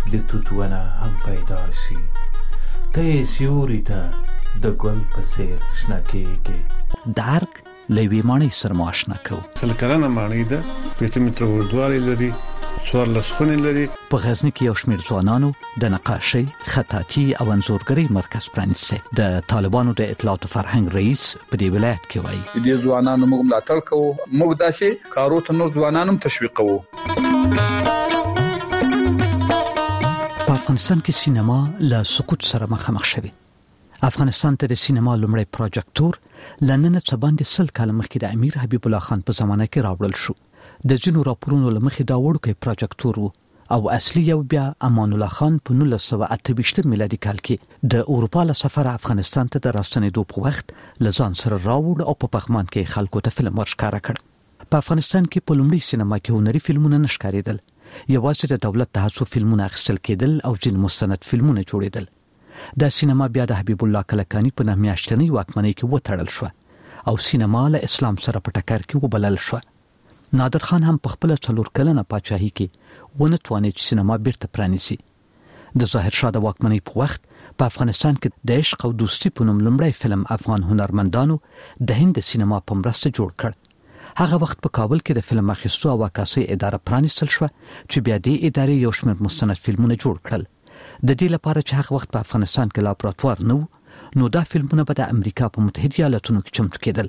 د توت ونه هم پیدا شي. ته یې سیوري ته د ګل په څېر شنه کېږي. د ارګ له یوې ماڼۍ سره مو اشنا کوو. 100 کلنه ماڼۍ ده، 5 متره اوږدوالی لري، 14 خونې لري. په غزني کې یو شمېر ځوانانو د نقاشۍ، خطاطي او انځورګرۍ مرکز پرانیستی. د طالبانو د اطلاعات و فرهنګ رئیس په دې ولایت کې وایي دې ځوانانو موږ ملاتړ کوو، موږ داسې کارو ته نور ځوانان هم تشویق کوو. په افغانستان کې سینما له سقوط سره مخامخ شوی. افغانستان ته د سینما لومړی پروجیکټور لنن څه باندې 100 کال مخکې د امیر حبیب الله خان په زمانه کې راوړل شو. د ځینو راپورونو له مخې دا وړوکی پروجیکټور وو او اصلي یو بیا امان الله خان په 1928 میلادي کال کې د اروپا له سفر افغانستان ته د راستنېدو په وخت له ځان سره راوړ او په پغمان کې خلکو ته فلم ورښکاره کړ. په افغانستان کې په لومړي سینما کې هنري فلمونه نه ښکارېدل. یوازې د دولت د هڅو فلمونه اخیستل کېدل او ځینې مستند فلمونه جوړېدل. دا سینما بیا د حبیب الله کلکاني په 9 میاشتنۍ واکمنۍ کې وتړل شو او سینما له اسلام سره په ټکر کې وبلل شو. نادر خان هم په خپل 4 کلنه پاچاهي کې ونه توانید چې سینما بیرته پرانیسي. د ظاهر شاه د واکمنۍ په وخت په افغانستان کې د عشق او دوستي په نوم لومړی فلم افغان هنرمندانو د هند سینما په مرسته جوړ کړ. هغه وخت په کابل کې د فلم اخیستو او عکاسۍ اداره پرانیستل شو چې بیا د ادارې یو شمېر مستند فلمونه جوړ کړل. د دې لپاره چې هغه وخت په افغانستان کې لابراتوار نه نو دا فلمونه به د امریکا په متحده ایالاتونو کې چمتو کېدل.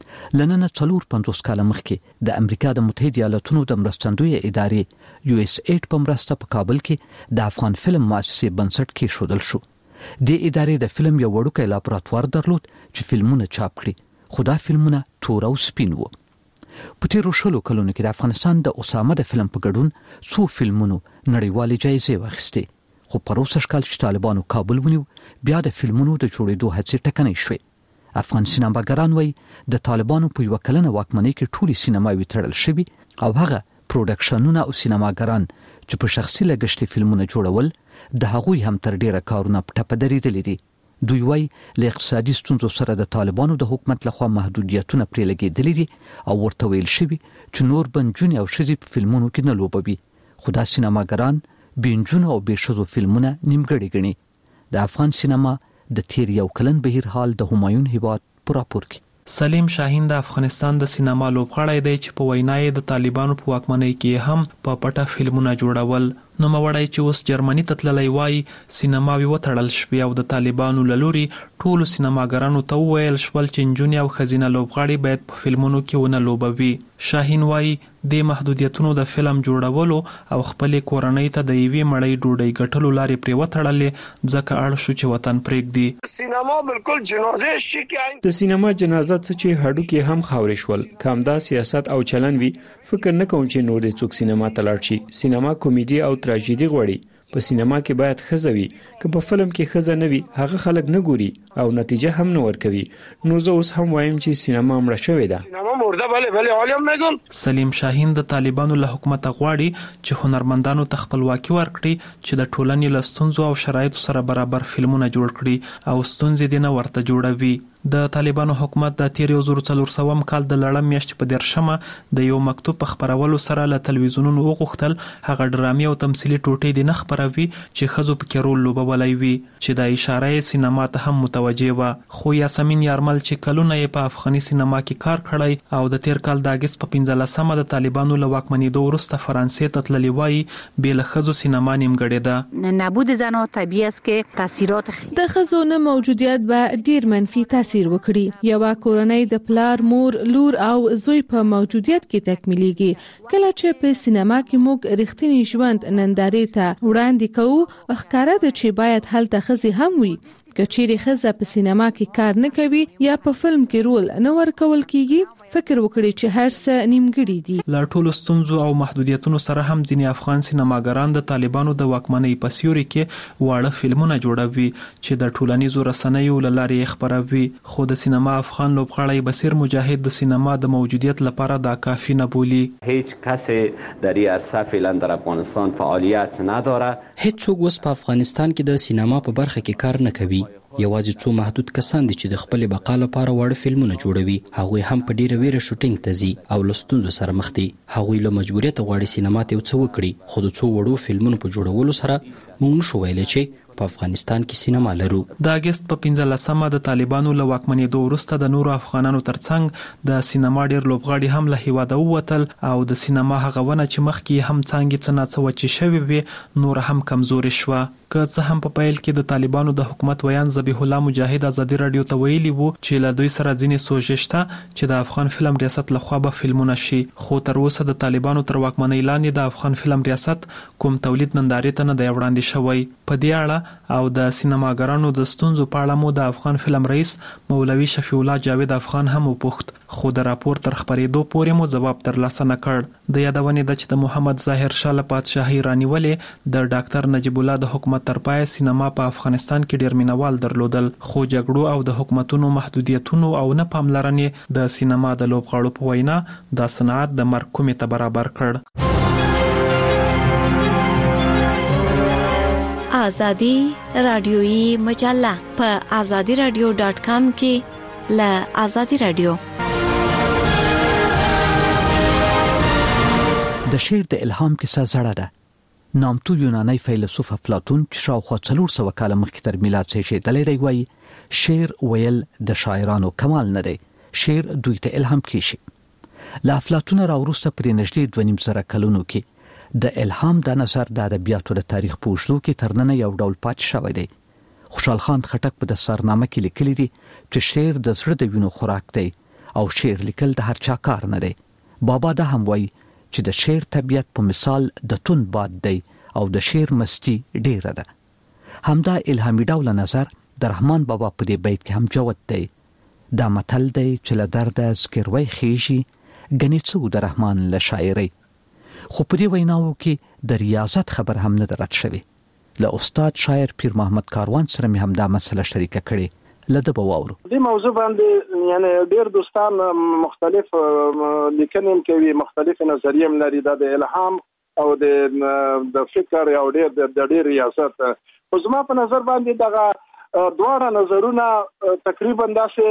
لنن 450 کال مخکې د امریکا د متحده ایالاتونو د مرستندوی ادارې USA په مرسته په کابل کې د افغان فلم مؤسسې بنسټ کېښودل شو. د ادارې د فلم یو وړوکی لابراتوار درلود چې فلمونه چاپ کړي، خو دا فلمونه تور او سپین وو. په تیرو 20 کلونو کې د افغانستان د اسامه د فلم په ګډون څو فلمونو نړیوالې جایزې واخیستې، خو په 20 کال چې طالبانو کابل ونیو بیا د فلمونو د جوړېدو هڅې ټکنۍ شوې. افغان سینماګران وایي د طالبانو په یو کلنه واکمنۍ کې ټولې سینماوي تړل شوي او هغه پروډکشنونه او سینماګران چې په شخصي لګښت فلمونه جوړول د هغوی هم تر ډیره کارونه په ټپه درېدلي دي. دوی وایي له اقتصادي ستونزو سره د طالبانو د حکومت لخوا محدودیتونه پرې لګېدلي دي او ورته ویل شوي چې نور به نجونې او ښځې په فلمونو کې نه لوبوي. خو دا سینماګران بې نجونو او بې ښځو فلمونه نیمګړي ګڼي. د افغان سینما د تیر یو کلن بهیر حال د همایون هیواد په راپور کې. سلیم شاهین د افغانستان د سینما لوبغاړی دی چې په وینا یې د طالبانو په واکمنۍ کې هم په پټه فلمونه جوړول. نوموړی چې اوس جرمني ته تللی وایي سینماوي وتړل شوې او د طالبانو له لوري ټولو سینماګرانو ته وویل شول چې نجونې او ښځینه لوبغاړي باید په فلمونو کې ونه لوبوي. شاهین وایي د محدودیتونو د فلم جوړولو او خپلې کورنۍ ته د یوې مړۍ ډوډۍ ګټلو لارې پرې وتړلې ځکه اړ شو چې وطن پرېږدي. سینما بالکل جنازه شي کې د سینما جنازه څه چې هډوکې هم خاورې شول. کامدا سیاست او چلن وی فکر نه کوم چې نور څوک سینما ته لاړ شي. سینما کمیډي او تراژیدي غواړي. په سینما کې باید ښځه وي، که په فلم کې ښځه نه وي هغه خلک نه ګوري او نتیجه هم نه ورکوي. نو زه اوس هم وایم چې سینما مړه شوې ده. سینما مرده بله عالم میگم. سلیم شاهین د طالبانو له حکومت غواړي چې هنرمندانو ته خپلواکي ورکړي چې د ټولنې له ستونزو او شرایطو سره برابر فلمونه جوړ کړي او ستونزې دې نه ورته جوړوي. د طالبانو حکومت د تیر 1400 کال د لړم میاشتې په 13 د یو مکتوب په خبرولو سره له تلویزیونونو وغوښتل هغه ډرامي او تمثیلي ټوټې دې نه خپروي چې ښځو پکې رول لوبولی وي، چې د اشاره یې سینما ته هم متوجه وه. خو یاسمین یارمل چې کلونه یې په افغاني سینما کې کار کړی او د تیر کال د اګست په 15 د طالبانو له واکمنېدو وروسته فرانسې ته تللی وایي بې له ښځو سینما نیمګړې ده. نبود زن‌ها طبیعي است که تاثیرات د ښځو نه موجودیت به ډیر منفي تاثیر وکړي. یو کورنۍ د پلار، مور، لور او زوی په موجودیت کې تکمیلېږي. کله چې په سینما کې موږ رښتینی ژوند نندارې ته وړاندې کوو ښکاره ده چې باید هلته ښځې هم وي. که چیرې ښځه په سینما کې کار نه کوي یا په فلم کې رول نه ورکول کیږي فکر وکړي چې هر څه نیمګړي دي. لا ټولو ستونزو او محدودیتونو سره هم ځینې افغان سینماګران د طالبانو د واکمنۍ په سیوري کې واړه فلمونه جوړوي چې د ټولنیزو رسنیو له لارې یې خپروي. خو د سینما افغان لوبغاړی بصیر مجاهد د سینما د موجودیت لپاره دا کافی نه بولي. هیچ کس در این عرصه فعلا در افغانستان فعالیت نداره. هیڅ څوک اوس په افغانستان کې د سینما په برخه کې کار نه کوي. یوازې څو محدود کسان دي چې د خپل بقا لپاره وړ فلمونه جوړوي. هغوی هم په ډیره ویره شوټینګ ته ځي او له ستونزو سره مخ دي. هغوی له مجبوریت غواړي سینما ته څه وکړي، خو د څو وړو فلمونو په جوړولو سره موږ نشو ویلی چې په افغانستان کې سینما لرو. د اگست په 15مه د طالبانو له واکمنېدو وروسته د نورو افغانانو ترڅنګ د سینما ډیر لوبغاړي هم له هیواده ووتل او د سینما هغه ونه چې مخکې هم څنګه څه ناڅه وچې شوې وي نور هم کمزوري شوه. که څه هم په پیل کې د طالبانو د حکومت ویان ذبیح الله مجاهد ازادي رادیو ته ویلي وو چې له دوی سره ځینې سوژې شته چې د افغان فلم ریاست لخوا به فلمونه شي، خو تر اوسه د طالبانو تر واکمنۍ لاندې د افغان فلم ریاست کوم تولید نندارې ته نه دی وړاندې شوی. په دې اړه او د سینماګرانو د ستونزو په اړه مو د افغان فلم رئیس مولوي شفیع الله جاوید افغان هم وپوښت، خو د راپور تر خبرېدو پورې مو ځواب ترلاسه نه کړ. د یادونې ده چې د محمد ظاهر شاه له پادشاهي رانیولې د ډاکټر نجیب الله د حکومت تر پای سینما په افغانستان کې ډیر مینوال درلودل، خو جګړو او د حکومتونو محدودیتونو او نه پاملرنې د سینما د لوبغاړو په وینا د صنعت د مرګ کومې ته برابر کړ. آزادی رادیویی مجله په azadiradio.com کې له آزادی رادیو. د شعر د الهام کیسه زړه ده. نامتو یونانی فیلسوف افلاطون چې شاوخوا 400 کاله مخکې تر میلاد زیږېدلی دی وایي شعر ویل د شاعرانو کمال نه دی، شعر دوی ته الهام کیشي. له افلاطون راوروسته پرې نږدې 2.5 کلونو کې د الهام د نظر د ادبیاتو د تاریخ په اوږدو کې تر ننه یو ډول پاتې شوی دی. خوشحال خان خټک په دستارنامه کې لیکلی دی چې شعر د زړه د وینو خوراک دی او شعر لیکل د هر چا کار نه دی. بابا دا هم وایي چې د شعر طبیعت په مثال د تون باد دی او د شعر مستی ډیره ده. همدا الهامي ډول نظر د رحمان بابا په دې بیت کې هم جوت دی. دا متل دی چې له درده ذکروي خیږي ګنې څو د رحمان له شاعرۍ. خو په دې ویناو کې د ریاضت خبر هم نه درد شوی. له استاد شاعر پیر محمد کاروان سره مې هم دا مسله شریکه کړې. لده بواورو دې موضوع باندې یعنی ډېر دوستان مختلف لیکنې کوي، مختلف نظریې لري د الهام او د فکر او ډېر ریاضت. خو زما په نظر باندې دغه دواړه نظرونه تقریبا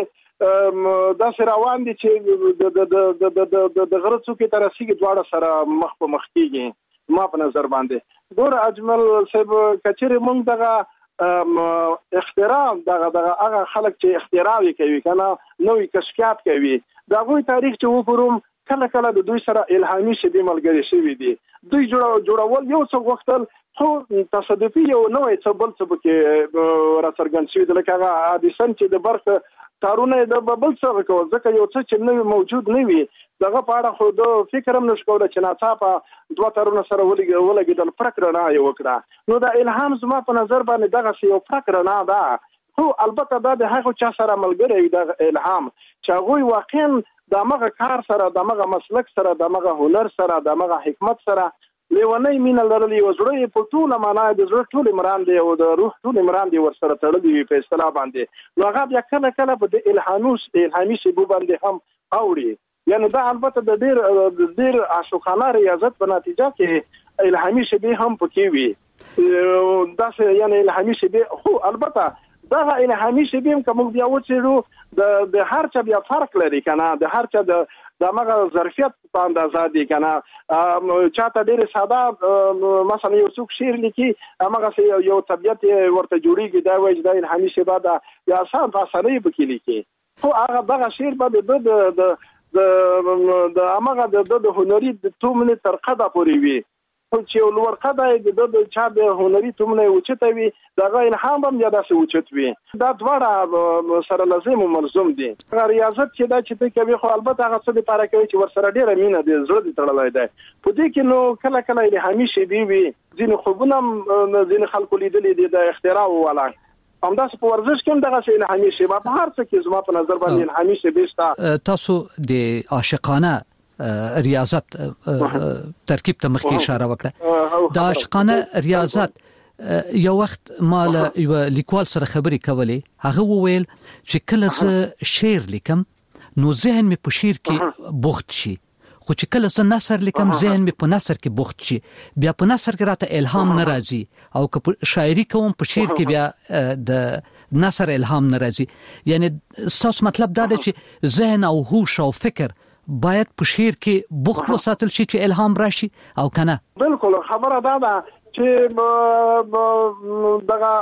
داسې روان دي چې د غره څوکې ته رسیږي، دواړه سره مخ په مخ کېږي. ما په نظر باندې ګوره اجمل صاحب کچېرې موږ دغه اختراع دغه هغه خلک چې اختراع کوي کنه نوې کشفیات کوي دا غوي تاریخ چې وګورم کله کله د دوی سره الهامي شبي ملګری شوی دي. دوی جوړول یو څه وختل خو تصادفي یو نوې څه بل څه کې راڅرګند شوی د لکه حادثه چې د برق تارونه د بل څه کوي ځکه یو څه چې نوې موجود نه وي دغه په اړه خو د فکر هم نشو کولای چې ناڅاپه دوه تارونه سره ولګېدل فرق رڼا یې وکړه. نو د الهام زما په نظر باندې دغه یو فرق رڼا ده. خو البته دا د هغه چا سره ملګری د الهام چې هغوی واقعا دغه کار سره دغه مسلک سره دغه هنر سره دغه حکمت سره لیونی مینه لرلې او زړه په ټوله معنا د زړه ټول عمران دی او د روح ټول عمران دی ورسره تړلې په اصطلاح باندې. نو هغه بیا کله کله په د الهامي شیبو باندې هم اوري. یعنی دا البته د ډیر عاشقانه ریاضت په نتیجه کې الهامي شیبې هم پکې وي. دا یعنی الهامي شیبې خو البته دا الهامي شیبې کوم بیا وڅېړو د هر چا بیا فرق لري کنه، د هر چا د مغه ظرفیت په اندازه دي کنه. چاته ډیر ساده مثلا یو څوک شعر لیکي هغه یو طبيعت ورته جوړیږي دا وایي د الهامي شیبه دا یا آسان فاصله به لیکي. خو هغه دغه شعر به د هغه د هنري د تومنه تر قده پورې وي. خو چې لوړ قده د چا د هنري تومنه اوچته وي دغه الهام هم یا داسې اوچت وي. دا دواړه سره لازم او ملزم دي. ریاضت چې دا چې کوي خو البته هغه څه لپاره کوي چې ورسره ډیره مینه دي زړه دي تړلای دی. په دې کې نو کله کله الهامي شیبې وي ځینې خوبونه ځینې خلکو لیدلې دي د اختراع والا همداسې په ورزش کې هم دغه الهامي شیبه په هر څه کې زما په نظر باندې الهامي شیبې شته. تاسو د عاشقانه ریاضت ترکیب ته مخکې اشاره وکړه. د عاشقانه ریاضت یو وخت مال یو لیکوال سره خبرې کولې هغه وویل چې کله زه شعر لیکم نو ذهن می په شعر کې بوخت شي، خو چې کله زه نثر لیکم ذهن می په نثر کې بوخت شي، بیا په نثر کې راته الهام ناراضي او که شاعري کوم په شعر کې بیا نثر الهام ناراضي. یعنی تاسو مطلب دا دی چې ذهن او هوش او فکر باید په شعر کې بوخت وساتل شي چې الهام راشي او کنه. بالکل خبره دا ده چې دغه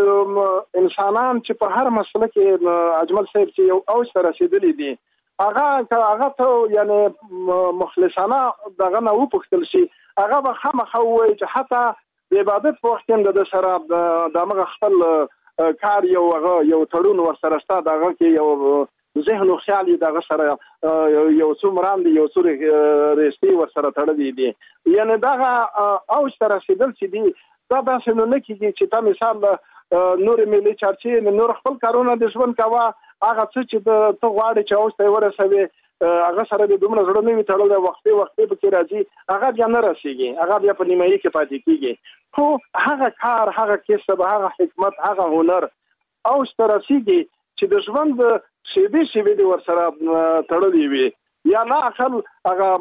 انسانان چې په هر مسله کې اجمل صاحب چې یو اوج ته رسیدلی دي هغه ته یعنی مخلصانه دغه نه وپوښتل شي هغه به خامخا وایي چې حتی د عبادت په وخت کې د سره دغه خپل کار یو تړون ورسره شته دغه کې یو ذهن او خیال دغه سره یو څو مراندې یو څو رښتې ورسره تړلې دي یعنی دغه اوج ته رسیدل چې دي دا داسې نه کېږي چې تا مثال نور ملي چارچې نور خپل کارونه د ژوند کاوه هغه څه چې ته غواړې چې اوج ته ورسوي هغه سره د دومره زړه نه وي تړلی وختي پکې راځي هغه بیا نه رسېږي هغه بیا په نیمایي کې پاتې کېږي خو هغه کار هغه کسب هغه حکمت هغه هنر اوج ته رسېږي چې د ژوند شیبې دې ورسره تړلې وي یا نه اخل هغه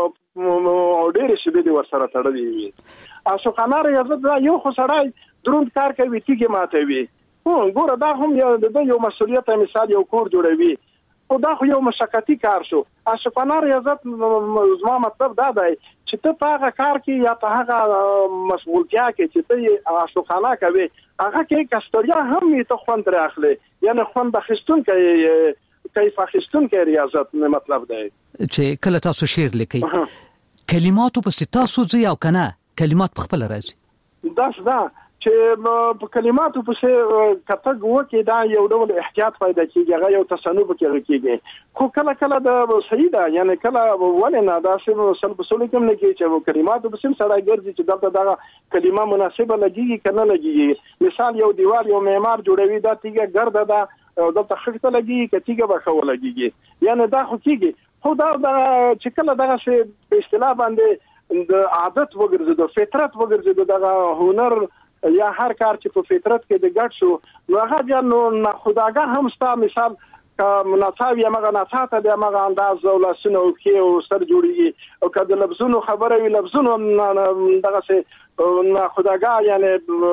ډېرې شیبې دې ورسره تړلې وي. عاشقانه ریاضت دا یو خو سړی دروند کار کوي تیږې ماتوي ګوره دا هم یو مسؤلیت مثال یو کور جوړوي او دا خو یو مشقتي کار شو. عاشقانه ریاضت زما مطلب دا دی چې ته په هغه کار کې یا په هغه مشغولتیا کې چې ته عاشقانه کوي هغه کې کستریا هم ته خوند ترې اخلي یعنی خوند اخیستونکی کیف اخیستونکی ریاضت مطلب دی چې کله تاسو شعر لیکئ کلماتو په تاسو ځي او کنه کلمات په خپل راځي دا چې په کلماتو په کتګ وکي دا یو ډول احتیاط پیدا کیږي هغه یو تصنف کیږي خو کله د صحیح ده یعنی کله ولنه دا سلب سلوکم نه کیږي چې کلماتو په سم سره ګرځي چې دلته دا کلمه مناسبه لګيږي کنه لګيږي مثال یو دیوال یو معمار جوړوي دا تیګه ګرده ده دلته خښته لګيږي کتیګه به خو لګيږي یعنی دا خو کیږي خو دا چې کله دغه څه په اصطلاح باندې د عادت وګرځي د فطرت وګرځي دغه هنر یا هر کار چې په فطرت کې د ګډ شو نو هغه بیا نو خداګاه هم ستا مثال مناصاب یا مغه ناصاته د مغه انداز او لاسونو کې او سر جوړیږي او کله لفظونو خبره وی لفظونو دغه څه خداګاه یعنی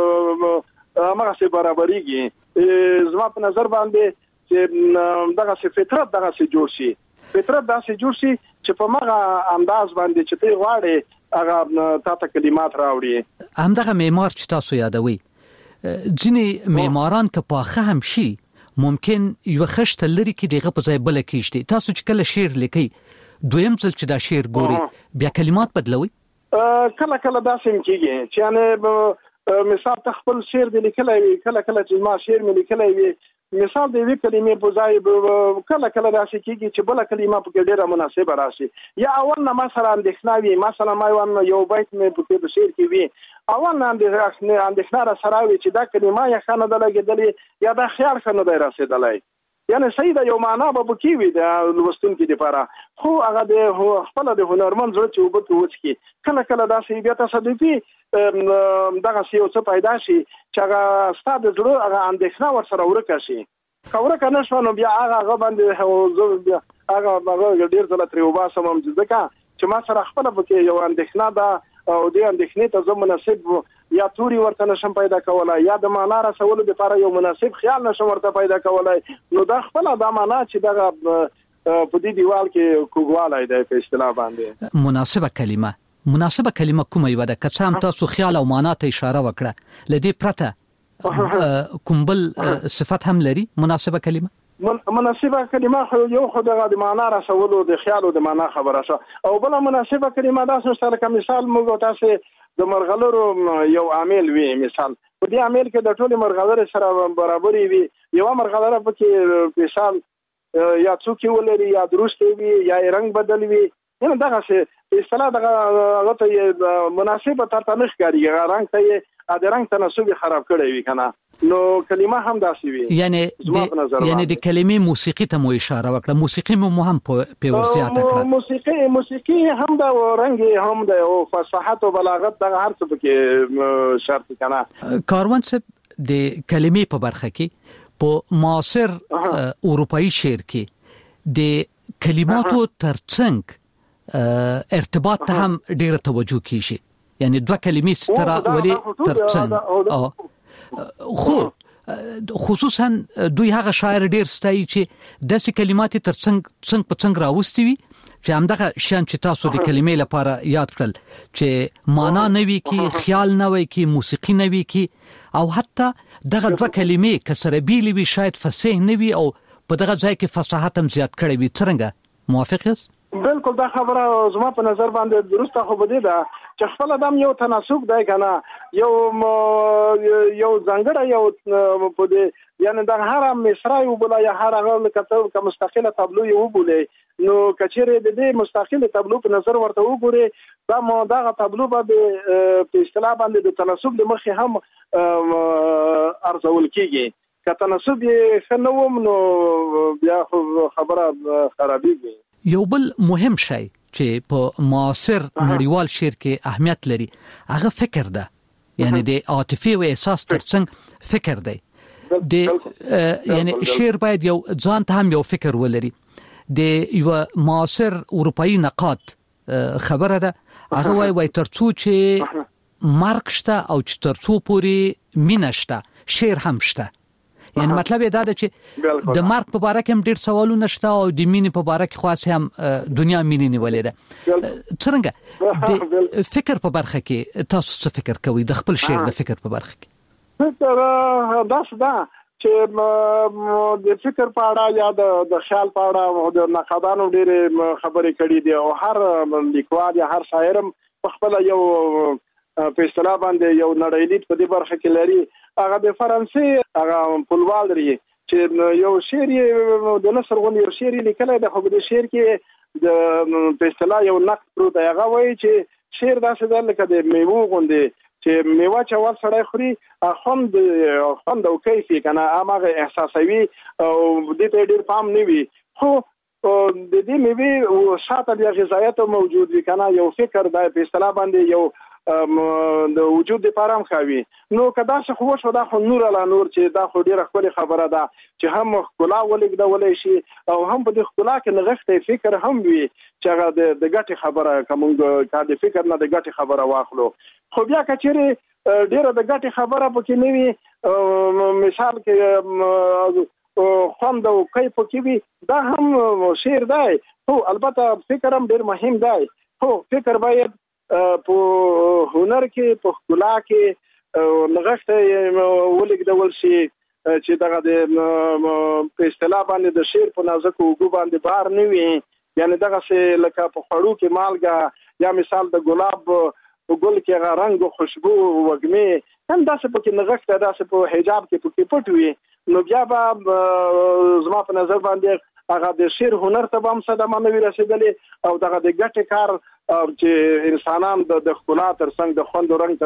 مغه څه برابرېږي زما په نظر باندې چې دغه څه فطرت دغه څه جوړ شي فطرت داسې جوړ شي چې په مغه انداز باندې چې ته غواړې هغه تاسو کلمات راوړي همدغه معمار چې تاسو یادوي ځینې معماران که پاخه هم شي ممکن یو خشت لري کې دغه په ځای بل کېشتي تاسو چې کله شعر لیکي دویم ځل چې دا شعر ګوري بیا کلمات بدلوي کله داسې کېږي چې یعنی مثال تخپل شعر د لیکلای کله چې ما شعر مې لیکلای وي مثال د وی کلمې په ځای کله راشي کېږي چې بل کلمه په ډیره مناسبه راشي یا اول نه مثلا اندښناوي مثلا ما یو بیت مې په شعر کې وی اول نه اندښنا را سره وي چې دا کلمه یا خانه د لګیدلې یا دا خیال خانه د رسیدلای یعنی صحیح دا یو معنا به بکیوي د لوستونکو لپاره خو هغه د خپل د هنرمند زړه چې وبته وڅکي کله دا سی بیا تصادفي دغه څه څه پیدا شي چې هغه ستاسو د زړه هغه اندېښنه ورسره ورکه شي خبره کنه شو نو بیا هغه باندې هغه ډیر ځله تر وباسم هم ځکه چې ما سره خپل پکې یو اندېښنه ده او دې اندېښنې ته زه مناسب یا توري ورته نشم پیدا کولای یا د معنا رسولو لپاره یو مناسب خیال نشم ورته پیدا کولای نو دا خپل د معنا چې دغه په دې دیوال کې کوګوالای دی په اصطلاح باندې مناسبه کلمه کومه یو ده که هم تاسو خیال او معنا ته اشاره وکړه لدې پرته کومبل صفت هم لري مناسبه کلمه مناسبه کلمه یو خو د معنا رسولو د خیال او د معنا خبره شو او بل مناسبه کلمه دا څه لکه مثال موږ تاسو د مرغلرو یو عامل وی مثال په دې عامل کې د ټولو مرغلرو سره برابرې وي یو مرغلره پکې مثال یا څوک ولري یا درست وي یا رنگ بدل وي نو دغه څه اصطلاح دغه ته مناسبه ترته نشکاري رنگ ته د رنگ تناسب خراب کړی وي کنه نو کلمه هم داسې وي یعنی د کلمې موسیقي ته مو اشاره وکړه موسیقي مو هم په ورزياته کړه موسیقي هم د رنگ هم د فصاحت او بلاغت دغه هر څه کې شرط کنه کاروان صاحب د کلمې په برخه کې په معاصر اروپאי شعر کې د کلماتو ترڅنګ ارتباط ته هم ډیره توجه کیږي یعنی دوه کلمې ستره ولی ترڅنګ خو خصوصا دوی هغه شاعر ډیر ستایي چې داسې کلمات تر څنګ په څنګ راوستي وي چې همدغه شان چې تاسو د کلمې لپاره یاد کړل چې معنا نه وي کې خیال نه وي کې موسیقي نه وي کې او حتی دغه دوه کلمې کسره بیل وي شاید فصیح نه وي او په دغه ځای کې فصاحت هم زیات کړی وي. څنګه موافق یاست؟ بالکل دا خبره زما په نظر باندې درسته خو بده ده چې خپل ادم یو تناسب دی کنه یو ځانګړی یو په دې یعنی د هر مصرای وبلا یا هر هغه کتاب مستقله تابلو یو وبولي نو کچېره د دې مستقله تابلو په نظر ورته وګوري دا مو دغه تابلو به په اصطلاح باندې د تناسب د مخې هم ارزول کیږي که تناسب یې خنوم نو بیا خبره خرابېږي. یو بل مهم شی چې په معاصر نړیوال شعر کې اهمیت لري هغه فکر ده، یعنی د عاطفي او احساس ترڅنګ فکر دی. یعنی شعر باید یو ځان ته هم یو فکر ولري. د یو معاصر اروپאי نقاد خبره ده هغه وایي ترڅو چې مرګ شته او چې ترڅو پورې مینه شته شعر هم شته. یعنی مطلب دا ده چې د مرګ په اړه کوم ډیر سوالونه شته او د مینې په اړه کې خاص هم دنیا مینې نیولې ده. څنګه د فکر په برخه کې تاسو څه فکر کوئ د خپل شعر د فکر په برخه کې؟ فکر دا چې د فکر په اړه یا د خیال په اړه او د نقادانو ډېر خبرې کړې دي او هر لیکوال یا هر شاعر په خپل یو په اصطلاح باندې یو نړیلید په دې برخه کې لري. هغه د فرانسې هغه پولوال لري چې یو شعر د نثر غونډه یو شعر لیکلی د خو د شعر کې د په اصطلاح یو نقد پروت دی. هغه وایي چې شعر داسې ده لکه د میوو غوندې چې میوه چې اول سړی خوري خوند او کیف یې کنه هغه احساسوي او دې ته ډېر پام نه وي خو د دې میوې شاته بیا غذایت موجود وي کنه یو فکر دی په اصطلاح باندې یو د وجود لپاره هم خوي. نو کدا څه خو شو دا خو نور علا نور چې دا خو ډیره خپل خبره ده چې هم خلا ولګدولې شي او هم په دې خلا کې نغښتې فکر هم وي چې هغه د ګټي خبره کومه کا د فکر نه د ګټي خبره واخلو. خو بیا کچېره ډیره د ګټي خبره پکې نه وي مثال کې خوند او کیف کې وي دا هم شعر دی. هو البته فکر هم ډیر مهم دی. هو فکر باید په هنر کې په ښکلا کې نغښته ولګدول شي چې دغه د په اصطلاح باندې د شعر په نازک وګو باندې بار نه وي. یعنی دغه څه لکه په خړو کې مالګه یا مثال د ګلاب په ګل کې هغه رنگ او خوشبو وګمې هم داسې پکې نغښته داسې په حجاب کې پکې پټ وي. نو بیا به زما په نظر باندې هغه د شعر هنر ته هم صدمه نه رسیدلې او دغه د ګټې کار چې انسانان د ښکلا ترڅنګ د خوند او رنګ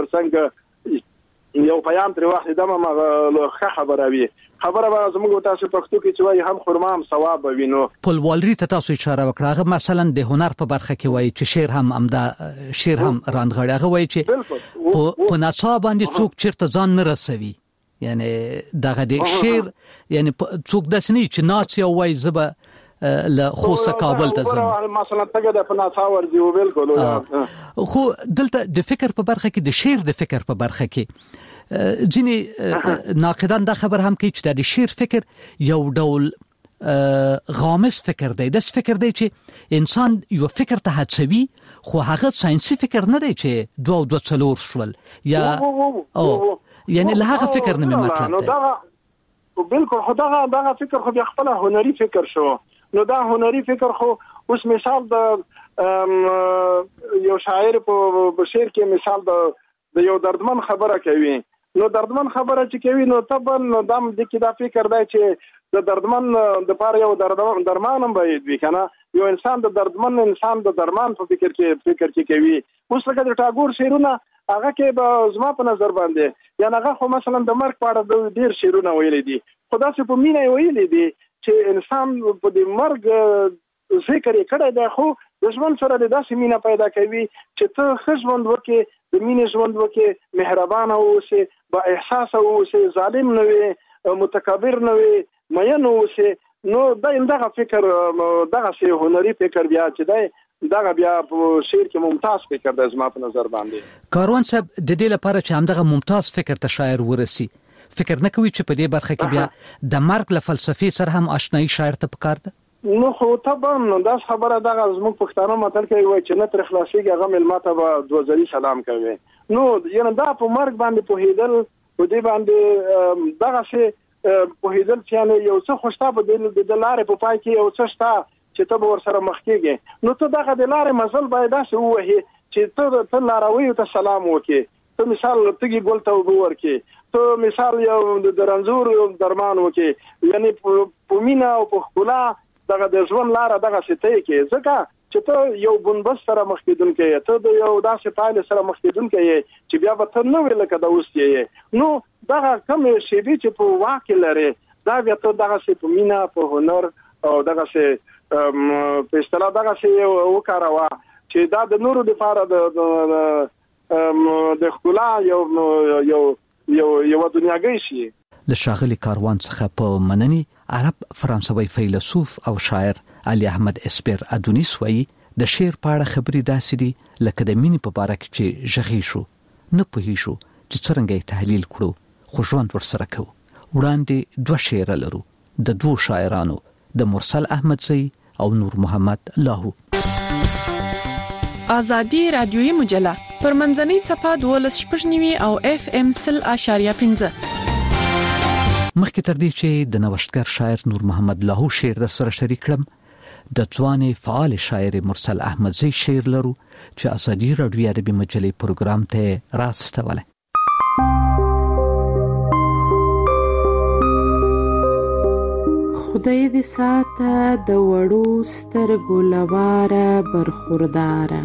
ترڅنګ یو پیام تر واخلي دا ښه خبره وي. خبره به زموږ تاسو پښتو کې چې وایي هم خرما هم ثواب وي. نو پولوالري ته تاسو اشاره وکړه هغه مثلا د هنر په برخه کې وایي چې شعر هم امدا شعر هم راندغړي. هغه وایي چې په نڅا باندې څوک چیرته ځان نه رسوي. یعنی دغه د شعر یعنی څوک داسې نه چې ناڅ یو وایي زبه له خوسته کابل ته ځم مثلا څنګه د پناصا ورځي او بالکل. خو دلته د فکر په برخه کې د شعر د فکر په برخه کې ځینې ناقدان دا خبر هم کوي چې د شعر فکر یو ډول غامض فکر دی. داس فکر دی چې انسان یو فکر ته هڅوي خو هغه ساينسي فکر نه دی چې دوه څلور شول یا یعنی له هغه فکر نه مطلب دی. بالکل خو دغه فکر خو بیا خپل هنري فکر شو. نو دا هنري فکر خو اوس مثال د یو شاعر په شعر کې مثال د یو دردمن خبره کوي. نو دردمن خبره چې کوي نو طبعا دم د کې دا فکر دی چې د دردمن د پاره یو درمان هم باید وي کنه. یو انسان د دردمن انسان د درمان په فکر کې کوي. اوس لکه د ټاګور شعرونه هغه کې به زما په نظر باندې یا هغه خو مثلا د مرګ په اړه ډیر شعرونه ویلي دي خو دا څه په مینه ویلي دي چې انسان په دې مرګ ذکر یې کړی دی خو د ژوند سره د داسې مینه پیدا کوي چې ته ښه ژوند وکړې د مینې ژوند وکړې مهربانه اوسې با احساسه اوسې ظالم نه وي متکبر نه وي مین اوسې. نو دغه فکر دغه سي هنري فکر بیا چې دی دغه بیا په شعر کې ممتاز فکر د زما په نظر باندې. کاروان صاحب د دې لپاره چې همدغه ممتاز فکر ته شاعر ورسي فکر نه کوي چې په دې برخه کې بیا د مرګ له فلسفي سره هم آشنایی شاعر ته پکار ده؟ نو خو طبعا دا خبره دغه زموږ پښتانه متل کوي وای چې نه تر خلاصيږي هغه ملماته به دوزري سلام کوي. نو یعنی دا په مرګ باندې پوهیدل په دې باندې دغه څه پوهیدل چې یو څه خوشتا په د لارې په پای کې یو څه شتا چې ته ور سره مخ کېږي. نو ته دغه د لارې مزل باید داسې ووهي چې ته لاروي ته سلام وکړي. ته مثال تګي ګول ته وګورکې، ته مثال یو د رنځور درمان وکړي، یعنی په مینا او په خلا دغه د ژوند لار دغه ستې کې ځکه چې ته یو بنبست سره مخ کېدون کې ته د یو داسې پایله سره مخ کېدون کې چې بیا به ته نو ویل کده اوس کې نو دغه کوم شی چې په واقع لري دا بیا ته دغه څه په مینا په هنر او دغه څه په اصطلاح دغه څه وکړوا چې دا د نورو لپاره د خلا یو دنیاګي شي. د شاغلي کاروان څخه په منني عرب فرانسوي فیلسوف او شاعر علي احمد اسپر ادونیس وایي د شعر په اړه خبرې داسې دي لکه د مینې په باره کې چې ژغې شو نه پوهیږو چې څرنګه یې تحلیل کړو خو ژوند ورسره کوو. وړاندې 2 شعر لرو د 2 شاعرانو د مرسل احمدزي او نور محمد لاهو. آزادي رادیویی مجله پر منځنۍ صفحه 12.9 او FM 100.5 مخکې تر دې چې د نوښتګر شاعر نور محمد لاهو شعر در سره شریک کړم د ځوانې فعال شاعر مرسل احمدزي شعر لرو چې آزادي رادیویی ادبي مجلې پروګرام ته راستوله. خدای دې ساته د وړو سترګو لواره برخورداره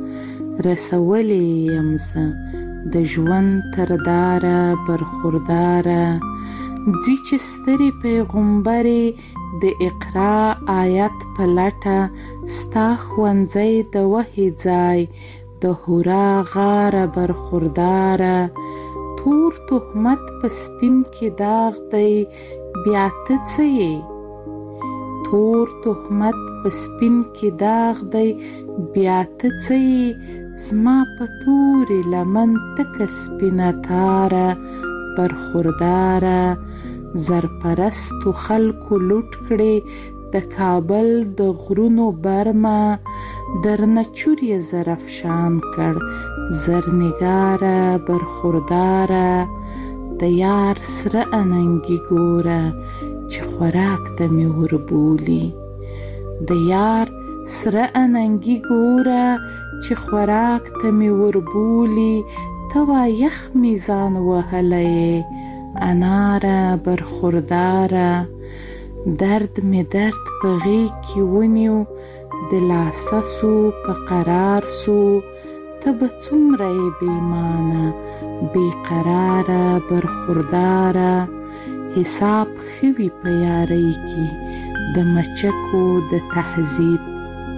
رسولې يمزه د ژوند ترداره برخورداره دي چې ستري پیغمبري د اقرا آیت په لټه ستا ښوونځی د وحي ځای د هورا غاره برخورداره تور تهمت په سپین کې داغ دی بیا ته څه یې تور تهمت په سپین کې داغ دی بیا ته څه یې زما په تورې لمن تکه سپینه تاره برخورداره زرپرستو خلکو لوټ کړي د کابل د غرونو برمه درنه چورې زرافشان کړ زرنګاره برخورداره د یار سره اننګي ګوره چې خوراک ته می وربولي د یار سره اننګي ګوره چې خوراک ته می وربولي توا یخ میزان وهلې اناره برخورداره درد می درد په غیږ کې ونیو د لاسسو په قرار سو تب څومره بیمانه بیقراره برخورداره حساب خوي په یارۍ کې د مچکو د تهذیب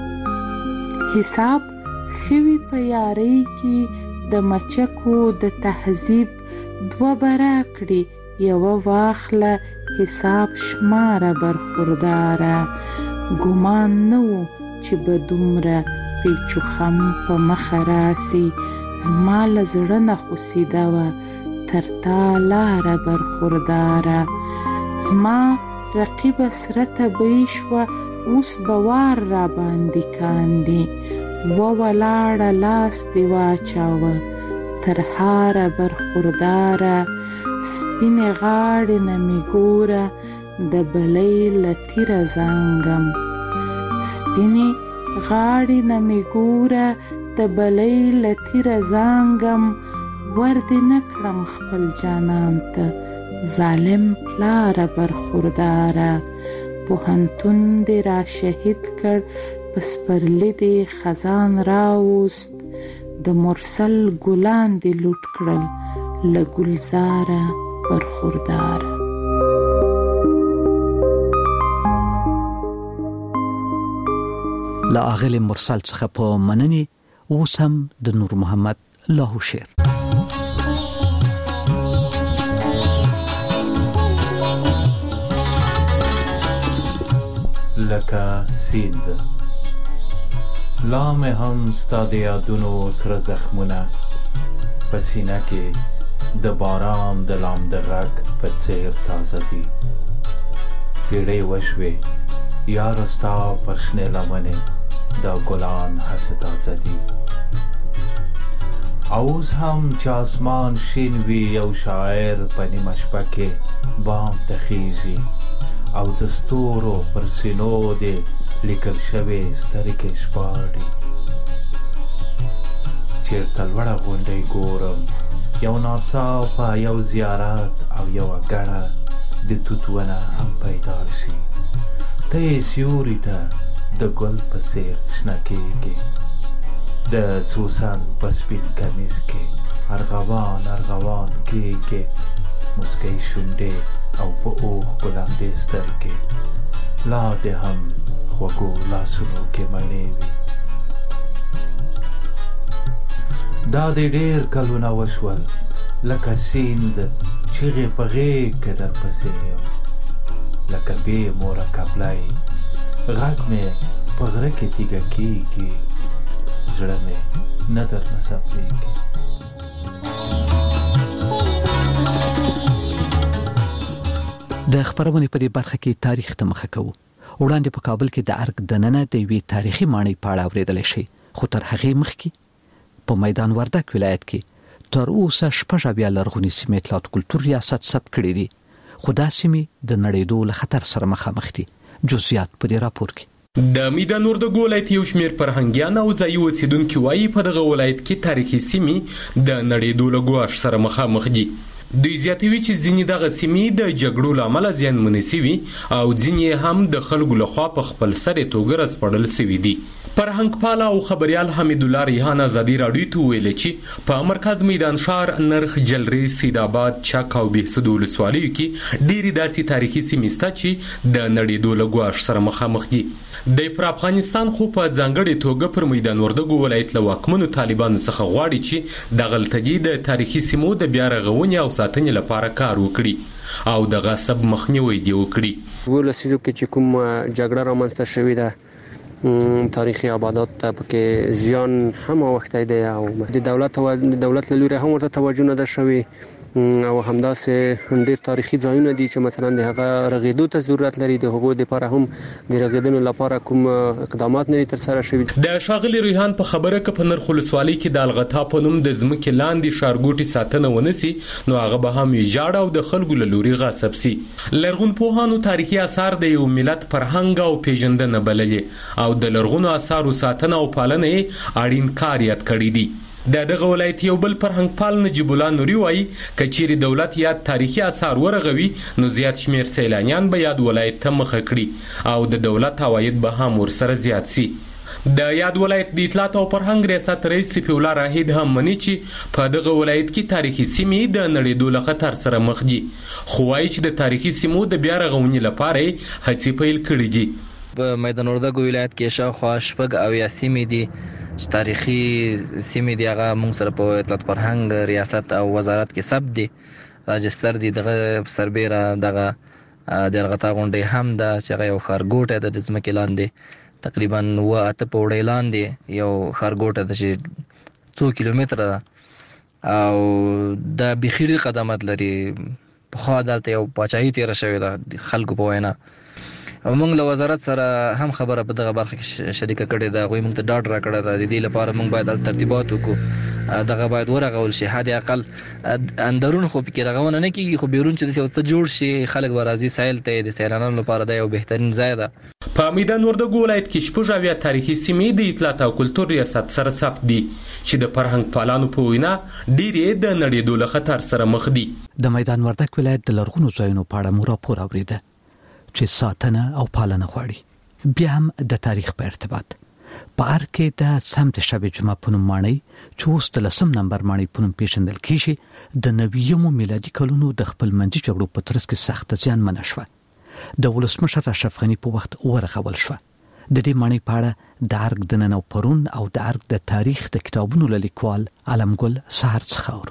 حساب خوي په یارۍ کې د مچکو د تهذیب 2 برا کړي یو واخله حساب شماره برخورداره ګمان نو چې بدومره پیچو خم په مخراسي زما لزړه نه خوسیده و ترتا لاره برخورداره زما رقیب سرته بیشوه اوس بوار را باندې کاندي ولاړه لاس دی واچاوه ترهاره برخورداره سپینې غاړې نه می ګوره د بلې لتیره زنګم سپینې غاړې نه می ګوره د بلې لتیره زنګم ور دې نکړم خپل جانان ته ظالم پلاره برخورداره پوهنتون دې را شهید کړ پسپرلی دې خزان راوست د مرسل ګلان دې لوټ کړل له ګلزاره برخورداره. له اغل مرسل څخه په منني اوس هم د نور محمد لاهو شعر. لکه سیند لام هم ستاد یادونو سره زخمونه پسینه کې د باران د لامده غږ په څیر تازه دي. پیړۍ وشوې یاره ستا پر شنې لمنې دا ګلان هسې تازه دي. اوس هم چې اسمان شین وي یو شاعر په نیمه شپه کې بام ته خیژي او د ستورو پر سینو دې لیکل شوې سترګې شپاړي. چېرته لوړه غونډۍ ګورم یو ناڅاپه یو زیارت او یوه ګړه د توت ونه هم پیدا شي. ته یې سیوري ته د ګل په څېر شنه کېږې. د سوسن په سپین کمیز کې ارغوان ارغوان کېږې. مسکی شونډې او په اوښکو لمدې سترګې لا دې هم خوږو لاسونو کې مڼې وي. دا دې ډېر کلونه وشول لکه سیند چغې په غېږ کې درپسې یم. لکه بې موره کپلی غږ مې په غره کې تیږه کېږي. زړه مې نه درنه سپېږي. د خبرونې په دې برخه کې تاریخ ته مخه کوو. وړاندې په کابل کې د ارګ دننه د یوې تاریخي ماڼۍ په اړه اورېدلی شي، خو تر هغې مخکې په میدان وردګ ولایت کې تر اوسه 86 لرغونې سیمې اطلاعات کلتور ریاست ثبت کړي دي، خو دا سیمې د نړېدو له خطر سره مخامخ دي. جزئیات په دې راپور کې. د میدان وردګ ولایت یو شمېر فرهنګیان او ځایي اوسیدونکي وایي په دغه ولایت کې تاریخي سیمې د نړېدو له ګواښ سره مخامخ دي. دوی زیاتوي چې ځینې دغه سیمې د جګړو له امله زیانمنې سوي او ځینې هم د خلکو لخوا په خپل سر توګه رسپړل سوي دي. فرهنګپال او خبريال حمید الله ریحان ازادي راډیو ته ویل چې په مرکز میدان شهر، نرخ، جلري، سیدآباد، چک او بهسود ولسوالیو کې ډېرې داسې تاریخي سیمې شته چې د نړېدو له ګواښ سره مخامخ دي. د افغانستان خو په ځانګړې توګه پر میدان وردګ ولایت له واکمنو طالبانو څخه غواړي چې د غلطګي د تاریخي سیمو د بیا رغونې او ساتنې لپاره کار وکړي او د غصب مخنیوي دی وکړي. ولسیدو کې چې کوم جګړه رامنځته شوې ده تاریخي آبادات ته پکې زیان هم وخته دی او د دولت له لوري هم ورته توجه نه ده شوې او همداسې ډېر تاریخي ځایونه دي چې مثلا د هغه رغېدو ته ضرورت لري. د هغو لپاره هم د رغېدنې لپاره کوم اقدامات نه تر سره شوي. د ښاغلي ریحان په خبره کې په نرخ ولسوالۍ کې د الغتا په نوم د ځمکې لاندې ښارګوټي ساتنه ونسي نو هغه به هم ویجاړ او د خلکو له لوري غصب سي. لرغونپوهانو تاریخي آثار د یو ملت فرهنګ او پیژندنه بللې او د لرغونو آثارو ساتنه او پالنه اړین کار یاد کړی دی. دغه ولایت یو بل فرهنګپال نجیب الله نوري وایي کچېرې دولت یاد تاریخي آثار ورغوي نو زیات شمیر سیلانیان به یاد ولایت ته مخه کړي او د دولت عواید به هم ورسره زیات سي. د یاد ولایت د اطلاعات او فرهنګ ریاست رئیس صفی الله راهید هم مني چې په دغه ولایت کې تاریخي سیمې د نړېدو له خطر سره مخ دي، خو وایي چې د تاریخي سیمو د بیا رغونې لپاره هڅې پیل کړي دي. په میدان وردګ ولایت کې شاوخوا 86 سیمې دي تاریخي سیمې دی. هغه موږ سره په اطلاعات فرهنګ ریاست او وزارت کې ثبت دي، راجستر دي. دغه سربېره دغه د الغتا غونډې هم ده چې هغه یو ښارګوټی ده د ځمکې لاندې تقریبا 8 پوړۍ لاندې یو ښارګوټی ده چې 2 کیلومتره ده او د بخیری قدمت لري. پخوا دلته یو پاچاهي تیره شوې ده خلکو په وینا او موږ له وزارت سره هم خبره په دغه برخه کې شریکه کړې ده. هغوی موږ ته ډاډ راکړی ده د دې لپاره موږ باید ترتیبات وکړو، دغه باید ورغول شي. حد اقل اندرون خو پکې رغونه نه کېږي، خو بیرون چې داسې څه جوړ شي خلک به راځي سیل ته. د سیلانیانو لپاره دا یو بهترین ځای ده. په میدان وردګ ولایت کې 86 تاریخي سیمې د اطلاعات او کلتور ریاست سره ثبت دي چې د فرهنګپالانو په وینا ډېرې د نړېدو له خطر سره مخ دي. د میدان وردګ ولایت د لرغونو ځایونو په اړه مو راپور اورېده چې ساتنه او پالنه غواړي. بیا هم د تاریخ په ارتباط په ارګ کې د سمت شب جمعه په نوم ماڼۍ چې اوس د 10 نمبر ماڼۍ په نوم پیژندل کیږي د 90 میلادي کلونو د خپلمنځي جګړو په ترڅ کې سخت زیانمنه شوه. د ولسمشر اشرف غني په وخت ورغول شوه. د دې ماڼۍ په اړه د ارګ دننه او پرون او د ارګ د تاریخ د کتابونو لیکوال علمګل سحر څخه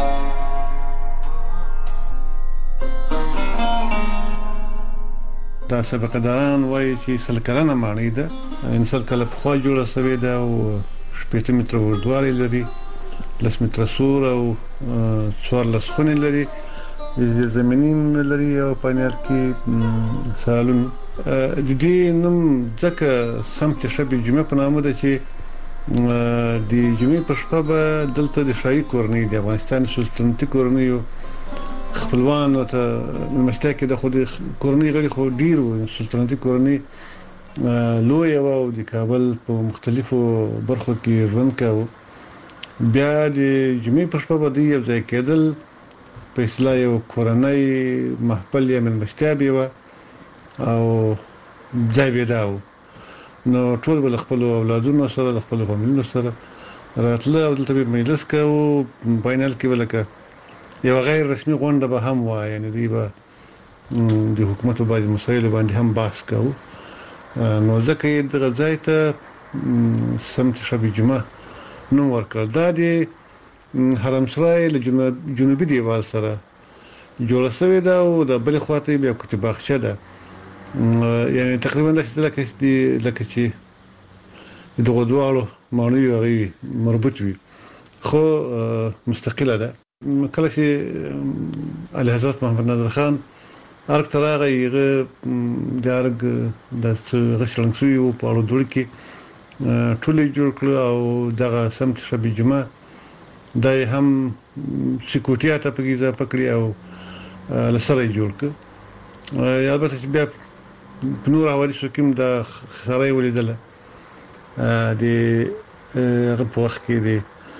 د دا سابقه داران وایي چې سلکلنه ماڼۍ ده، ان سلکله پخوا جوړه شوې ده او 8 متره اوږدوالی لري، 10 متره سور او 14 خونې لري، زمینین لري او پانیل کې سالون. د دې نوم ځکه سمت شبي جمعه په نامه ده چې د جمعې په شپه به دلته د شاهي کورنۍ د افغانستان سلطنتي کورنۍ خپلوان او ته مستحق د خو د کورنۍ غړي خو ډیر و، سلطنتي کورنۍ لوی او د کابل په مختلفو برخو کې ژوند کاوه. بیا د جمعې په شپه به د یو ځای کېدل په اصطلاح یو کورنۍ محفل یا مېلمستیا به و او ځای به داو، نو ټول بل خپل اولادونو سره خپل فامیلونو سره راتله او دلته به مجلس کوو. فاینل کې ولکه یو غیر رسمي غونډه به هم وای، یعنی دی به د حکومت په باندې مسایل باندې هم بحث کوو. نو ځکه د غځای ته سمت شبي جمعه نو ورکړل. دا د حرم سرای له جنوبي دیوال سره جوړه شوې ده او د بل خواته بیا کوټه باغچه ده، یعنی تقریبا لکه چې دغه دواړو معنی غوي مربوط وي، خو مستقله ده. کله چې علي حضرت محمد نادر خان ارګ تراغه یغه د ارګ د غشلنګسوي او په اړه دوړ کې ټولې جوړ کړو او دغه سمت شبي جمعه دای هم سکوټیا ته پکې پکړی او لسره جوړ ک. البته چې بیا نور حوالی شو کوم د خسارې ولیدله د په وخت کې د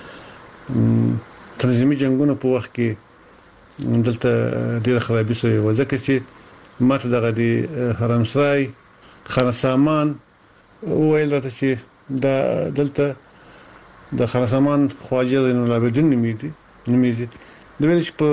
تنظیمي جنگونو په وخت کې دلته ډیره خرابې شوې و، ځکه چې ماته دغه د حرم سرای خانه سامان ویل راته چې دا دلته د خانه سامان خواجه زین العابدین نومیږي. د ویل چې په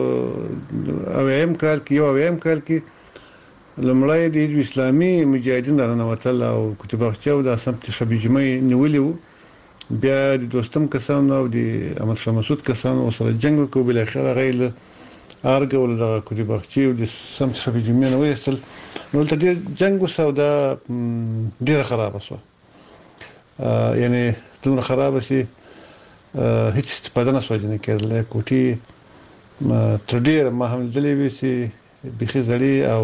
اویم کال کې لمړی د اسلامي مجاهدین رانوتل او کوټه باغچه او د سمت شبي جمعه نیولې وو. بیا د دوستم کسان او د احمد شاه مسعود کسان سره جنگ وکړ، بل اخر غیل ارګ ول د کوټه باغچه او د سمت شبي جمعه نو وستل. نو ته د جنگ وسو دا ډیره خراب شو، یعنی دومره خراب شي هیڅ استفاده نه شوه نه کېدل. کوټي تر ډیره ما هم دلې وی سي بخي زړی او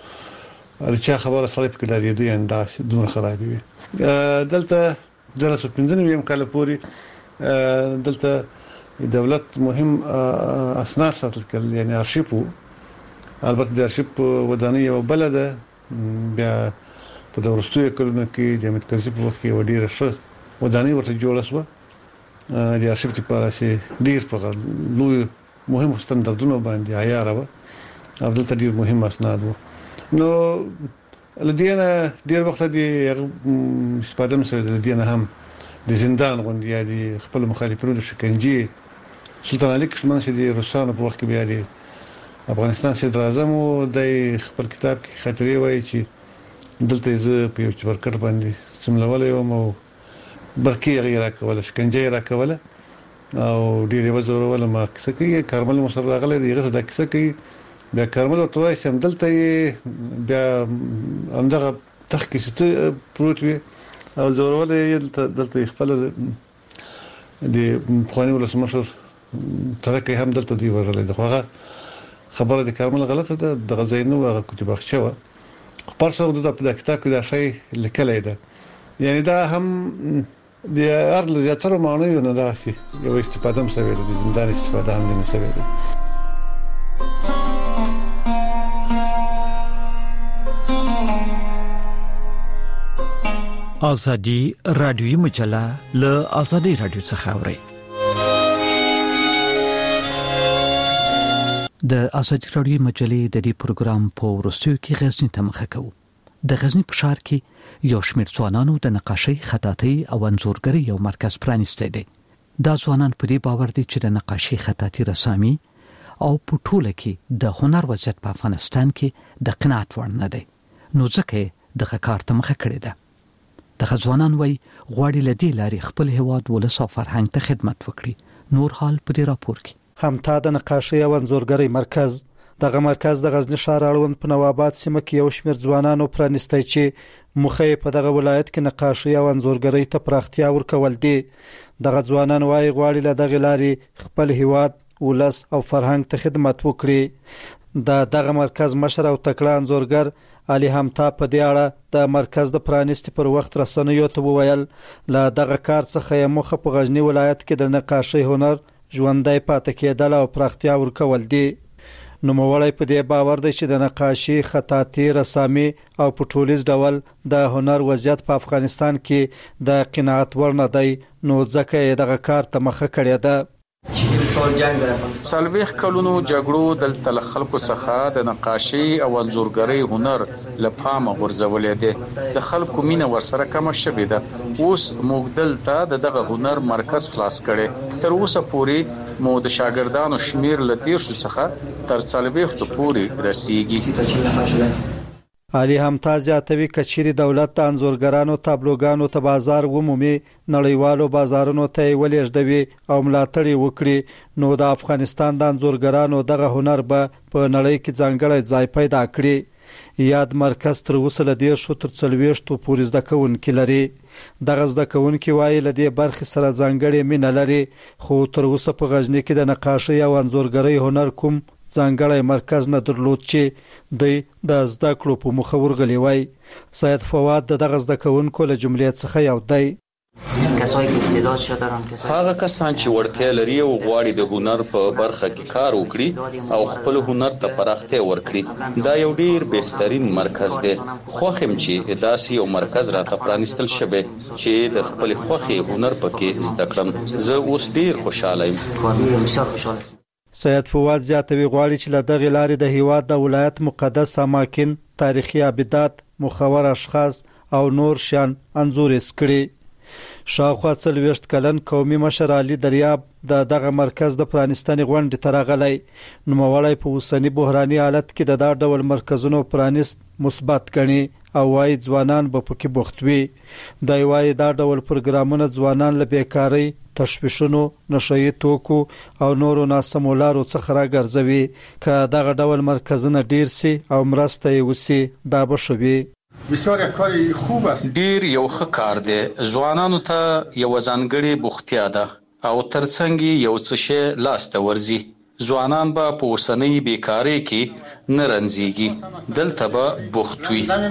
رچا خبره سره په کډارې دی انداز دومره خراب وي. دلته درس پنځنوي کال پورې دلته دولت مهم اسناد ساتل کړل، یعنی ارشیف. البته د ارشیف ودانۍ او بلده بیا په دورستوي کلونه کې د مرکزي په وخت کې وړي ښه ودانۍ ورته جوړه شوه. د ارشیف لپاره چې ډیر په لوی مهم ستاندردونو باندې عیار و او دلته ډیر مهم اسناد وو. نو لدينا ډیر وخت دی استفاده مسوي لدينا هم د زندان غونډه یا د خپل مخالفینو د شکنجه. سلطان علي کشمن چې د روسانو په وخت کې بیا د افغانستان صدر اعظم او د خپل کتاب کې خاطرې وایي چې دلته زه په یو چبرکټ باندې سملول یم او برکی غیر کوله، شکنجه را کوله او ډیر وزور ولا ما څه کوي. کارمل مصر راغله دیغه د څه کوي بیا کارمل او توای سم دلته بیا همدغه تخکیس ته پروت وي او زور ولا دلته خپل د خواني ولسمشر ترکه هم دلته دی ورغله. دغه خبره د کارمل غلطه ده، د غزاینو هغه کوټه بخښه و پرڅو د کتاب کې دا شی لیکلای ده. یعنی دا هم د ارل زیاتره معنی نه ده چې یو استفاده هم سوي ده، د زندان استفاده هم نه سوي ده. ازادي رادیوي مجله له ازادي رادیو څخه اوري. د ازادي رادیوي مجلې د دې پروګرام په ورسېو کې غزنی ته مخه کوو. د غزنی په ښار کې یو شمېر ځوانانو د نقاشۍ، خطاطۍ او انځورګرۍ یو مرکز پرانیستی دی. دا ځوانان په دې باور دي چې د نقاشۍ، خطاطۍ، رسامي او په ټوله کې د هنر وضعیت په افغانستان کې د قناعت وړ نه دی، نو ځکه دغه کار ته مخه کړې ده. دغه ځوانان وایي غواړي له دې لارې خپل هیواد، ولس او فرهنګ ته خدمت وکړي. نور حال په دې راپور کې همتا د نقاشۍ او انځورګرۍ مرکز دغه مرکز د غزنی ښار اړوند په نواباد سیمه کې یو شمېر ځوانانو پرانیستی چې موخه یې په دغه ولایت کې نقاشي او انځورګرۍ ته پراختیا ورکول دي. دغه ځوانان وايي غواړي له دغه لارې خپل هیواد، ولس او فرهنګ ته خدمت وکړي. دغه مرکز مشر او تکړه انځورګر علي همتا په دې اړه د مرکز د پرانیستي پر وخت رسنیو ته وویل له دغه کار څخه یې موخه په غزنی ولایت کې د نقاشي هنر ژوندی پاتې کېدل او پراختیا ورکول دي. نوموړی په دې باور دی چې د نقاشي، خطاطي، رسامي او په ټولیز ډول د هنر وضعیت په افغانستان کې د قناعت وړ نه دی، نو ځکه یې دغه کار ته مخه کړې ده. 40 کلونو جګړو دلته له خلکو څخه د نقاشي او انځورګرۍ هنر له پامه غورځولې دي. د خلکو مینه ورسره کمه شوې ده. اوس موږ دلته دغه هنر مرکز خلاص کړي. تر اوسه پورې مو د شاګردانو شمیر له 30 څخه تر 40 پورې رسیږي. علي همتا زیاتوي کچيري دولت د انځورګرانو تابلوګانو ته بازار ومومي، نړیوالو بازارونو ته ولېږدوي او ملاتړ وکړي، نو د افغانستان د انځورګرانو دغه هنر به په نړۍ کې ځانګړی ځای پیدا کړي. یاد مرکز تر اوسه له 10 تر 40 پورې زده کوونکي لري. دغه زده کوونکي وايي له دې برخې سره ځانګړې مینه لري، خو تر اوسه په غزنی کې د نقاشي او انځورګرۍ هنر کوم ځانګړی مرکز نه درلود چې دوی د زده کړو په مخه ورغلی وای. سید فواد دغه زده کوونکو له جملې څخه یو دی. هغه کسان چې وړتیا لري او غواړي د هنر په برخه کې کار وکړي او خپل هنر ته پراختیا ورکړي، دا یو ډیر بهترین مرکز دی. خوښم چې داسې یو مرکز راته پرانیستل شوی چې د خپل خوښي هنر پکې زده کړم. زه اوس ډیر خوشاله یم. سید فواد زیاتوي غواړي چې له دغه لارې د هیواد د ولایت مقدس اماکن، تاریخي ابدات، مخور اشخاص او نور شان انځور کړي. شاوخوا 40 کلن قومي مشر علي دریاب دغه مرکز د پرانیستنې غونډې ته راغلی. نوموړی په اوسني بحراني حالت کې د دا ډول مرکزونو پرانیست مثبت ګڼي او وايي ځوانان به پکې بوخت وي. دی وايي دا ډول پروګرامونه ځوانان له بیکارۍ، تشویشونو، نشهیي توکو او نورو ناسمو لارو څخه راګرځوي. که دغه ډول مرکزونه ډیر سي او مرسته یې وسي، دا به ښه وي. ډیر یو ښه کار دی. ځوانانو ته یو ځانګړې بوختیا ده او ترڅنګ یو څه شی لاس ته ورځي. ځوانان به په اوسنۍ بیکارۍ کې نه رنځيږي، دلته به بوخت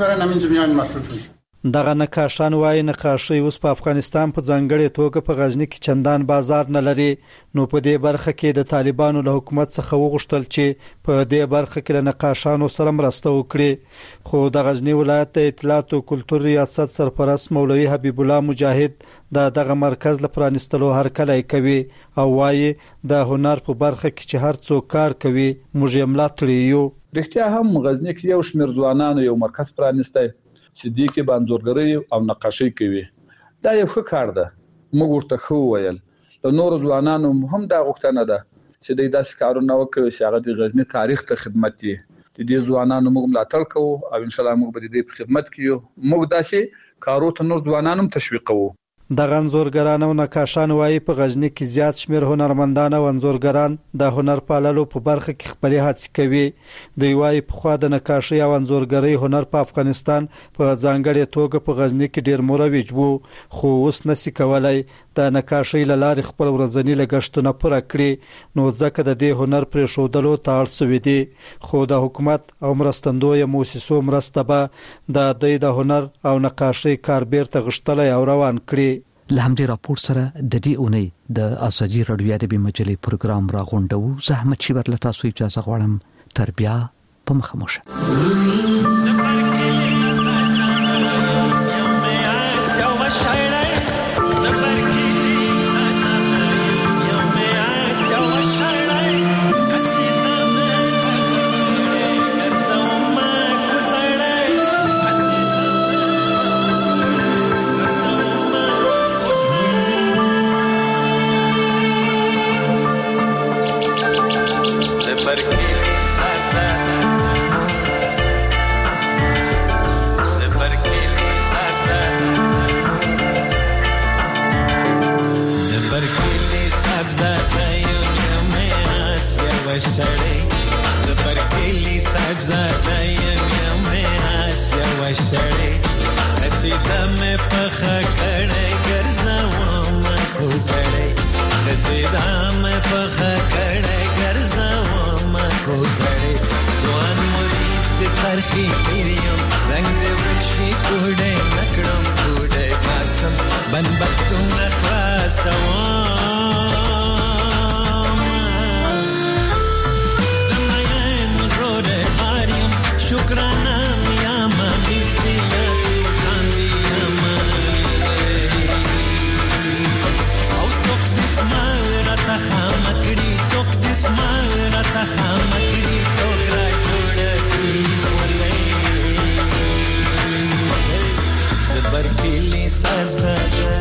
وي. دغه نقاشان وايي نقاشي اوس په افغانستان په ځانګړې توګه په غزنی کې چندان بازار نه لري، نو په دې برخه کې د طالبانو له حکومت څخه وغوښتل چې په دې برخه کې له نقاشانو سره مرسته وکړي. خو د غزنی ولایت د اطلاعات او کلتور ریاست سرپرست مولوي حبیب الله مجاهد دغه مرکز له پرانیستلو هرکلی کوي او وايي د هنر په برخه کې چې هر څوک کار کوي موږ یې ملاتړ یو. رښتیا هم غزنی کې یو شمېر ځوانانو یو مرکز پرانیستی چې دې کې انځورګرۍ او نقاشي کوي. دا یو ښه کار ده. موږ ورته خو ویل د نور ځوانانو هم دا غوښتنه ده چې د داسې کارونه وکړي چې هغه د غزنی تاریخ ته خدمت کوي. د دې ځوانانو موږ ملاتړ کوو او ان شاء الله موږ به د دې په خدمت کې یو. موږ داسې کارو ته نور ځوانان هم تشویق کوو. دغه انځورګران او نقاشان وايي په غزنی کې زیات شمیر هنرمندان او انځورګران د هنر پاللو په برخه کې خپل هڅې کوي. دوی وايي په خوا د نقاشي او انځورګرۍ هنر په افغانستان په ځانګړې توګه په غزنی کې ډیر مروج وو، خو اوس نشي کولای د نقاشي لارې خپل ورځنی لګښتونه پوره کړي، نو ځکه د دې هنر پرې شودلو ته اړ شوی دی. خو د حکومت او مرستندوی مؤسسو مرسته به د هنر او نقاشي کار بیرته غشتلای او روان کړي. له همدې راپور سره د دې اونۍ د ازادي راډیو ادبي مجلې پروګرام راغونډو. زه احمد شیبر له تاسو اجازه غواړم. تر بیا په مخه مو شه. Shawty, the کلی صاحب زاده یم آسیا وشړې قصیده مې پخه کړې ګرځوم کوزړې قصیده مې پخه کړې ګرځوم کوزړې ځوان مرید د ترخی پیریم رنگ د ورکشي کوډې نکړم کوډې پاسم بنبختونه خلاصوم شکرانه میاما بیستیاتو کاندیاما او څوک دسمال راته خامکړي څوک دسمال راته خامکړي څوک را جوړ کړي ولې د برکلی سبزه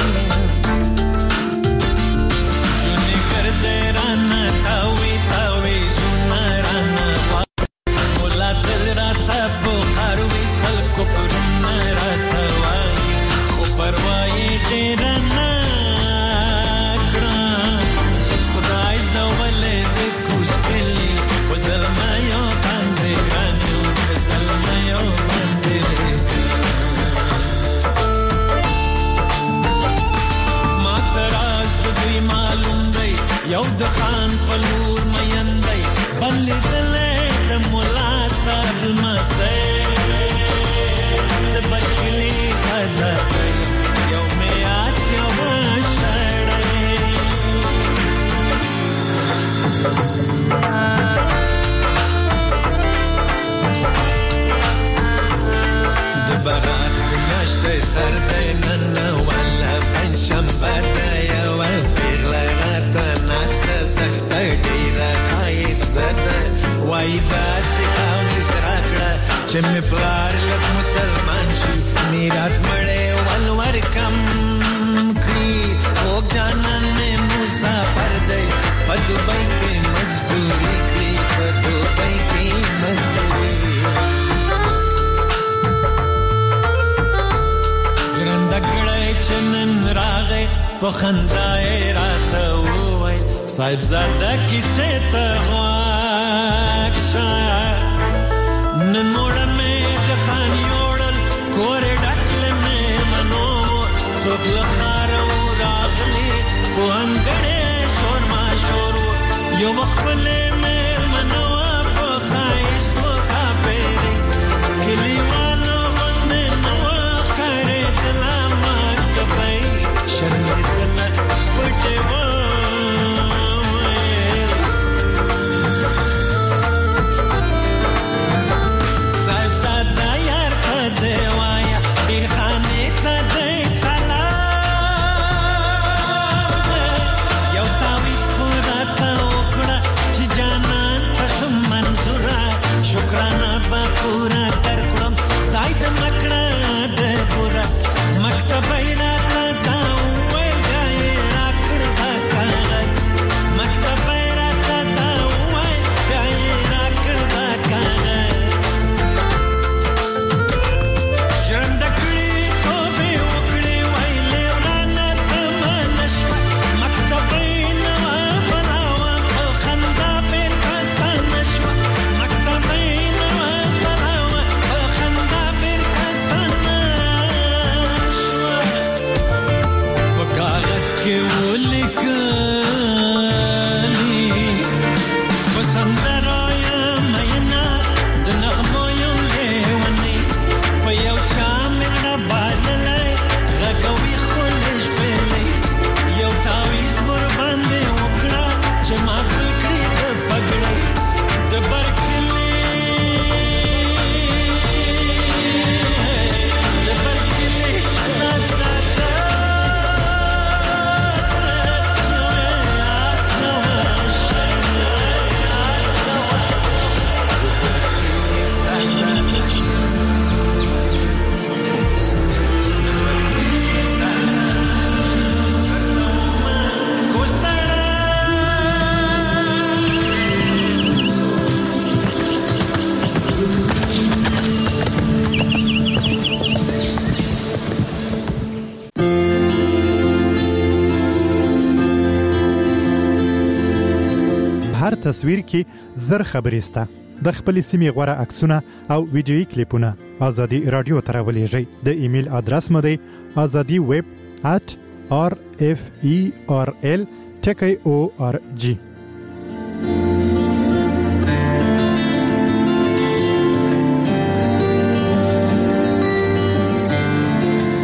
جونې ګرځې رانا تاوي تاوي زونرانا دل راته بوقار ویسل کو پرونه راته وای خو پروايي ډېر نه کړم خدای زده ولې دې کوشکلی وزلما یو باندې ګرانو وزلما یو باندې ما تراز دې معلوم دی یو د خان په لور مېندای بلې دلې د مولا صاحب مسته د برکلی ساجا یو مې آسیا وشړې د بارات میاشتې سر دې نن ولا پنځشنبه ده یو پیغله راته ناسته سخته ډېره ښایسته ده وای داسې تاویز راکړه چې مې پلار لږ مسلمان شي میرات مړی ولور کم کړي خوږ جانان مې مسافر دی په دوبۍ کې مزدوري کړي په دوبۍ کې مزدوري ګرنده کړی چې نن راغی په خندا یې راته ووایي صاحب زاده کیسې ته غواږ شه نن موړه مې د خان یوړل کورې ډکله مې منو څوک له ښاره و راغلي په انګړې شور ماشور و یو خپلې مېرمنه وه په ښایست و ښاپېرې کلیوالو غوندې نه وه ښکارېدله ماته به یې شرمېدله پټې وه دیوایا بیر خانه ته دې سلام یو تاویز خورته وکړه چې جانان پښم منظوره شکرانه به پورا درکړم خدای دې مکړه دې پورا مکتب یې راته دا وویل بیا یې راکړ دا کاغذ مکتب یې راته دا وویل بیا یې راکړ دا کاغذ que ulikani pasandaraaya mayna dnagmo yum lewani payaw chamela balale ragawi kholish pele yaw tawiz burbande ukra chama kri de pagre de barkli هر تصویر کې زر خبرې سته د خپل سیمې غوړه عکسونه او ویډیويي کلیپونه ازادي رادیو ته راولېږئ. د ایمیل ادرس مو دی azadiweb@rferl.org.